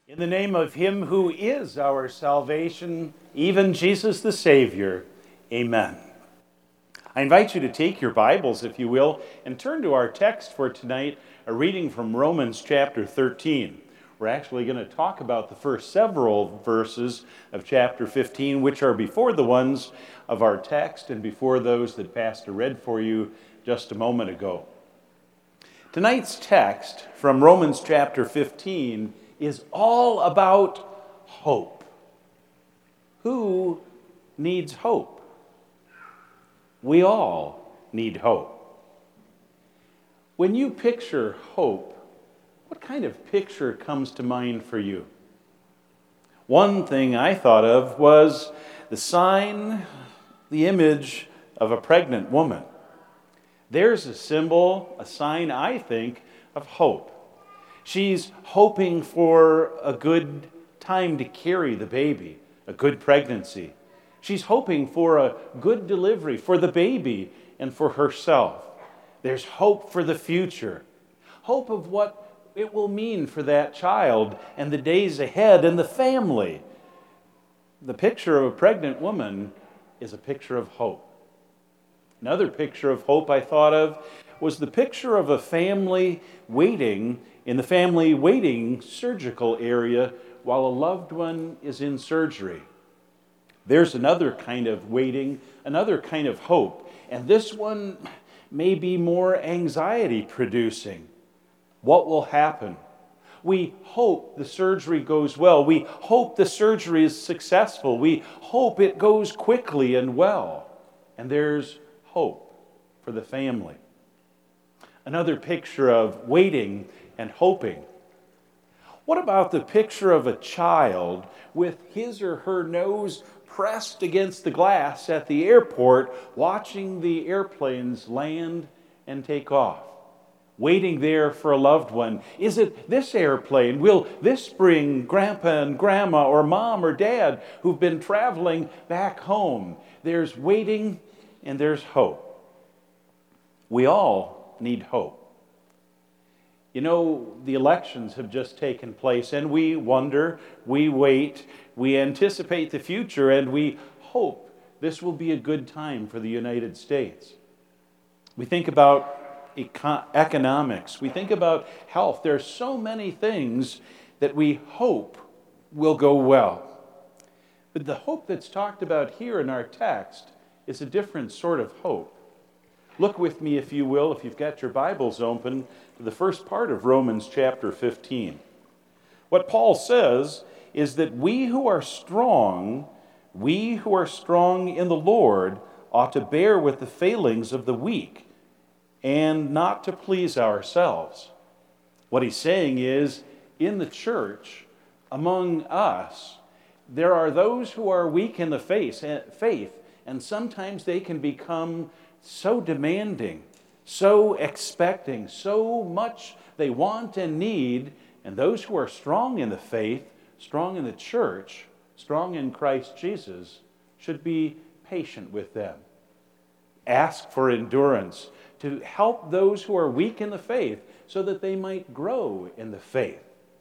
In the name of him who is our salvation, even Jesus the Savior, amen. I invite you to take your Bibles, if you will, and turn to our text for tonight, a reading from Romans chapter 13. We're actually going to talk about the first several verses of chapter 15, which are before the ones of our text and before those that Pastor read for you just a moment ago. Tonight's text from Romans chapter 15 is all about hope. Who needs hope? We all need hope. When you picture hope, what kind of picture comes to mind for you? One thing I thought of was the sign, the image of a pregnant woman. There's a symbol, a sign, I think, of hope. She's hoping for a good time to carry the baby, a good pregnancy. She's hoping for a good delivery for the baby and for herself. There's hope for the future, hope of what it will mean for that child and the days ahead and the family. The picture of a pregnant woman is a picture of hope. Another picture of hope I thought of was the picture of a family waiting in the family waiting surgical area while a loved one is in surgery. There's another kind of waiting, another kind of hope, and this one may be more anxiety producing. What will happen? We hope the surgery goes well. We hope the surgery is successful. We hope it goes quickly and well. And there's hope for the family. Another picture of waiting and hoping. What about the picture of a child with his or her nose pressed against the glass at the airport, watching the airplanes land and take off, waiting there for a loved one? Is it this airplane? Will this bring grandpa and grandma or mom or dad who've been traveling back home? There's waiting and there's hope. We all need hope. You know, the elections have just taken place, and we wonder, we wait, we anticipate the future, and we hope this will be a good time for the United States. We think about economics, we think about health. There are so many things that we hope will go well. But the hope that's talked about here in our text is a different sort of hope. Look with me, if you will, if you've got your Bibles open, to the first part of Romans chapter 15. What Paul says is that we who are strong in the Lord, ought to bear with the failings of the weak and not to please ourselves. What he's saying is, in the church, among us, there are those who are weak in the faith, and sometimes they can become so demanding, so expecting, so much they want and need. And those who are strong in the faith, strong in the church, strong in Christ Jesus, should be patient with them. Ask for endurance to help those who are weak in the faith so that they might grow in the faith.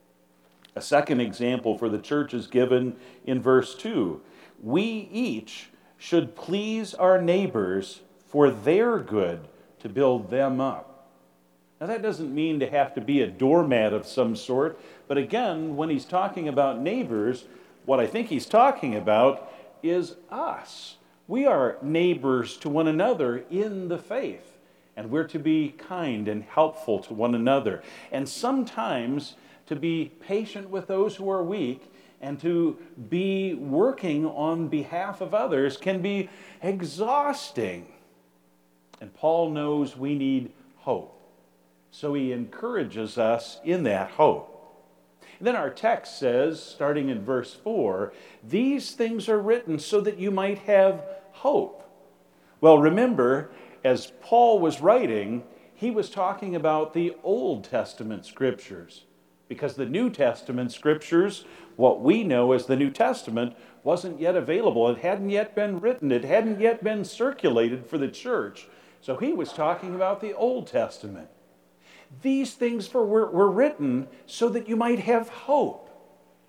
A second example for the church is given in verse 2. We each should please our neighbors for their good, to build them up. Now that doesn't mean to have to be a doormat of some sort, but again, when he's talking about neighbors, what I think he's talking about is us. We are neighbors to one another in the faith, and we're to be kind and helpful to one another, and sometimes to be patient with those who are weak and to be working on behalf of others can be exhausting. And Paul knows we need hope, so he encourages us in that hope. And then our text says, starting in verse 4, these things are written so that you might have hope. Well, remember, as Paul was writing, he was talking about the Old Testament scriptures, because the New Testament scriptures, what we know as the New Testament, wasn't yet available. It hadn't yet been written. It hadn't yet been circulated for the church. So he was talking about the Old Testament. These things were written so that you might have hope.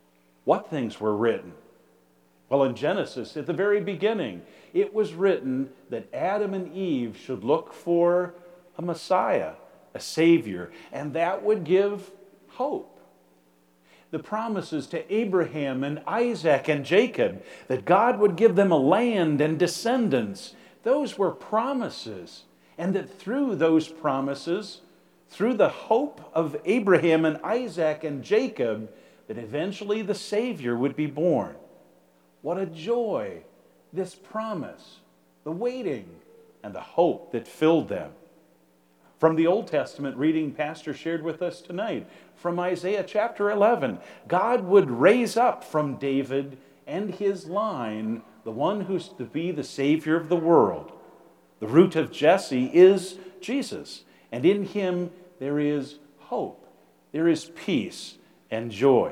What things were written? Well, in Genesis, at the very beginning, it was written that Adam and Eve should look for a Messiah, a Savior, and that would give hope. The promises to Abraham and Isaac and Jacob, that God would give them a land and descendants, those were promises. And that through those promises, through the hope of Abraham and Isaac and Jacob, that eventually the Savior would be born. What a joy, this promise, the waiting, and the hope that filled them. From the Old Testament reading Pastor shared with us tonight, from Isaiah chapter 11, God would raise up from David and his line the one who's to be the Savior of the world. The root of Jesse is Jesus, and in him there is hope, there is peace and joy.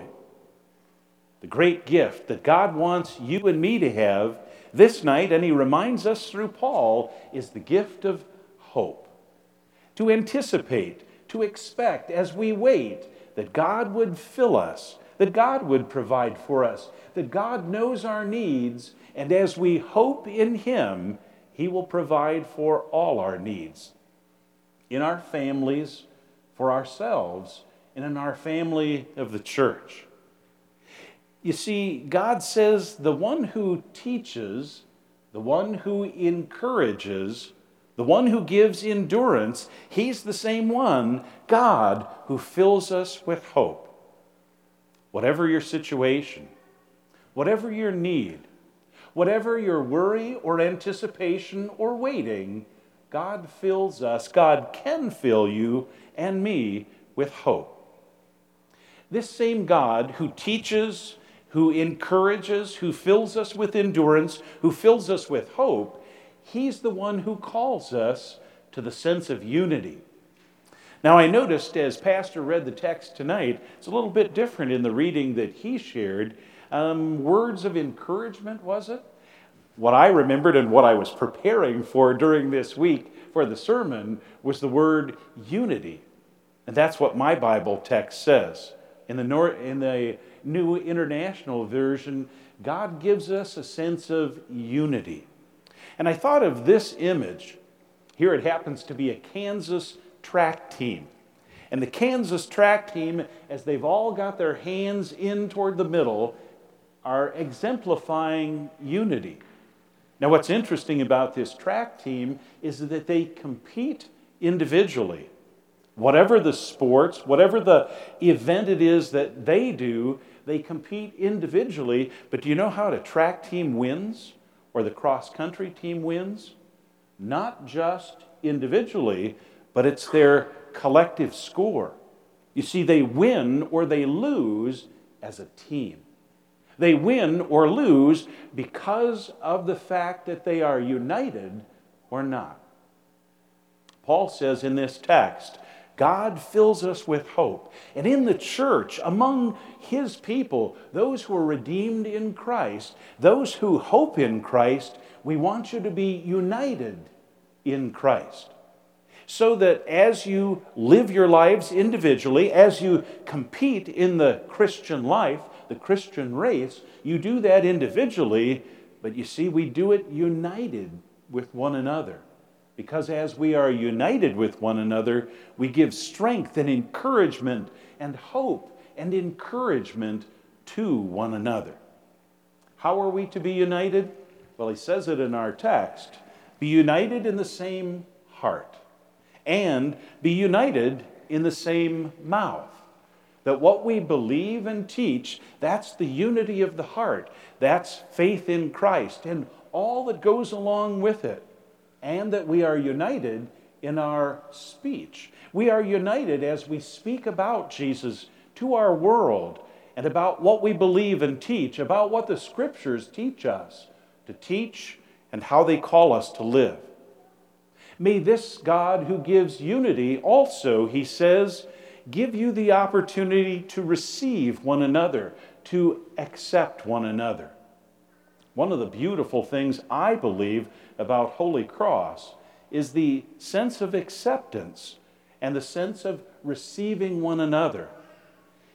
The great gift that God wants you and me to have this night, and he reminds us through Paul, is the gift of hope. To anticipate, to expect as we wait that God would fill us, that God would provide for us, that God knows our needs, and as we hope in him, he will provide for all our needs. In our families, for ourselves, and in our family of the church. You see, God says the one who teaches, the one who encourages, the one who gives endurance, he's the same one, God, who fills us with hope. Whatever your situation, whatever your need, whatever your worry or anticipation or waiting, God fills us, God can fill you and me with hope. This same God who teaches, who encourages, who fills us with endurance, who fills us with hope, he's the one who calls us to the sense of unity. Now, I noticed as Pastor read the text tonight, it's a little bit different in the reading that he shared. Words of encouragement, was it? What I remembered and what I was preparing for during this week for the sermon was the word unity. And that's what my Bible text says. In the New International Version, God gives us a sense of unity. And I thought of this image. Here it happens to be a Kansas track team. And the Kansas track team, as they've all got their hands in toward the middle, are exemplifying unity. Now, what's interesting about this track team is that they compete individually. Whatever the sports, whatever the event it is that they do, they compete individually. But do you know how the track team wins or the cross-country team wins? Not just individually, but it's their collective score. You see, they win or they lose as a team. They win or lose because of the fact that they are united or not. Paul says in this text, God fills us with hope. And in the church, among his people, those who are redeemed in Christ, those who hope in Christ, we want you to be united in Christ. So that as you live your lives individually, as you compete in the Christian life, the Christian race, you do that individually, but you see, we do it united with one another. Because as we are united with one another, we give strength and encouragement and hope and encouragement to one another. How are we to be united? Well, he says it in our text. Be united in the same heart and be united in the same mouth. That what we believe and teach, that's the unity of the heart. That's faith in Christ and all that goes along with it. And that we are united in our speech. We are united as we speak about Jesus to our world and about what we believe and teach, about what the Scriptures teach us to teach and how they call us to live. May this God who gives unity also, he says, give you the opportunity to receive one another, to accept one another. One of the beautiful things I believe about Holy Cross is the sense of acceptance and the sense of receiving one another.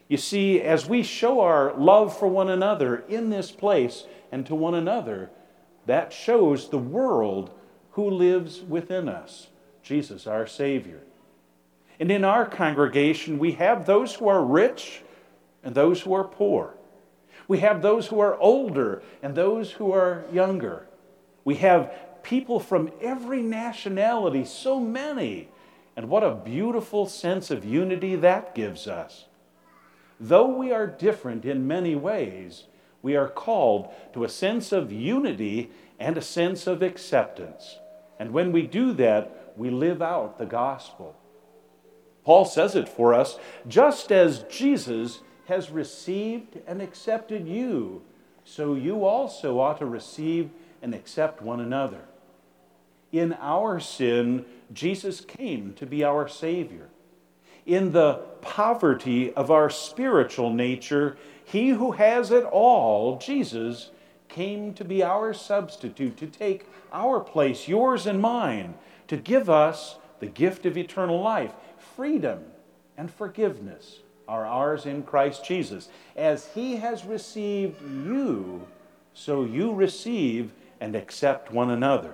You see, as we show our love for one another in this place and to one another, that shows the world who lives within us, Jesus, our Savior. And in our congregation, we have those who are rich and those who are poor. We have those who are older and those who are younger. We have people from every nationality, so many. And what a beautiful sense of unity that gives us. Though we are different in many ways, we are called to a sense of unity and a sense of acceptance. And when we do that, we live out the gospel. Paul says it for us, just as Jesus has received and accepted you, so you also ought to receive and accept one another. In our sin, Jesus came to be our Savior. In the poverty of our spiritual nature, He who has it all, Jesus, came to be our substitute, to take our place, yours and mine, to give us the gift of eternal life. Freedom and forgiveness are ours in Christ Jesus. As He has received you, so you receive and accept one another.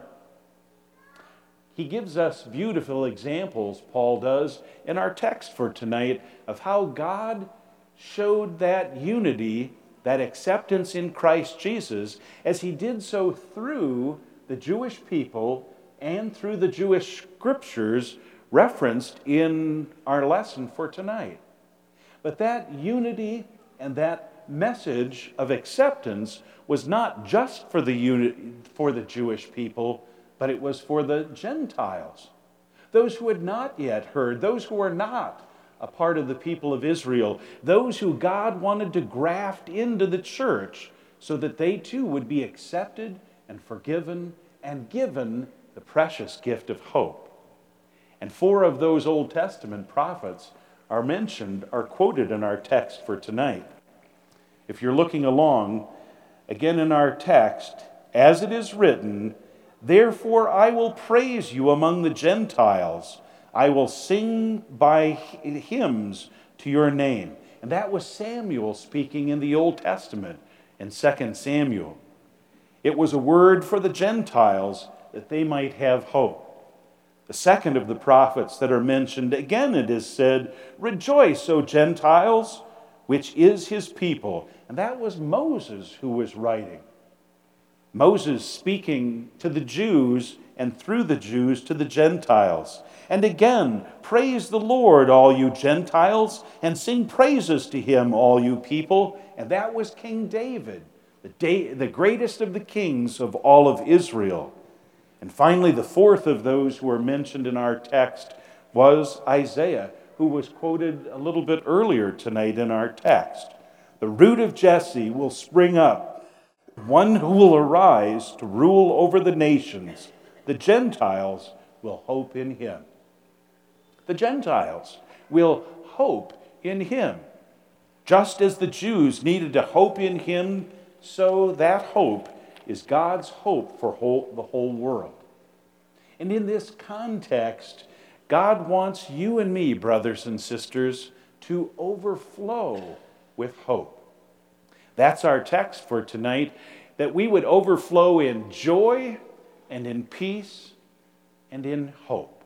He gives us beautiful examples, Paul does, in our text for tonight of how God showed that unity, that acceptance in Christ Jesus, as He did so through the Jewish people and through the Jewish scriptures referenced in our lesson for tonight. But that unity and that message of acceptance was not just for the Jewish people, but it was for the Gentiles, those who had not yet heard, those who were not a part of the people of Israel, those who God wanted to graft into the church so that they too would be accepted and forgiven and given the precious gift of hope. And 4 of those Old Testament prophets are quoted in our text for tonight. If you're looking along, again in our text, as it is written, "Therefore I will praise you among the Gentiles. I will sing by hymns to your name." And that was Samuel speaking in the Old Testament in 2 Samuel. It was a word for the Gentiles that they might have hope. The second of the prophets that are mentioned, again it is said, "Rejoice, O Gentiles, which is His people." And that was Moses who was writing. Moses speaking to the Jews and through the Jews to the Gentiles. And again, "Praise the Lord, all you Gentiles, and sing praises to Him, all you people." And that was King David, the greatest of the kings of all of Israel. And finally, the fourth of those who are mentioned in our text was Isaiah, who was quoted a little bit earlier tonight in our text. "The root of Jesse will spring up, one who will arise to rule over the nations. The Gentiles will hope in Him." The Gentiles will hope in Him. Just as the Jews needed to hope in Him, so that hope is God's hope for the whole world. And in this context, God wants you and me, brothers and sisters, to overflow with hope. That's our text for tonight, that we would overflow in joy and in peace and in hope.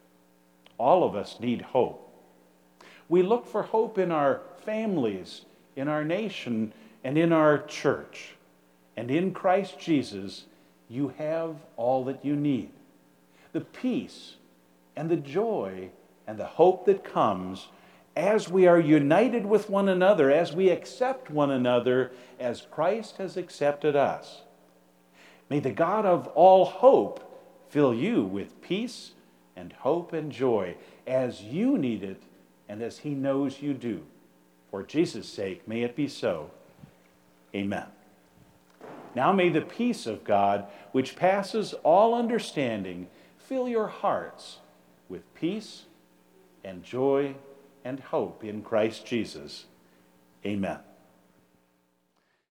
All of us need hope. We look for hope in our families, in our nation, and in our church. And in Christ Jesus, you have all that you need. The peace and the joy and the hope that comes as we are united with one another, as we accept one another as Christ has accepted us. May the God of all hope fill you with peace and hope and joy as you need it and as He knows you do. For Jesus' sake, may it be so. Amen. Now may the peace of God, which passes all understanding, fill your hearts with peace and joy and hope in Christ Jesus. Amen.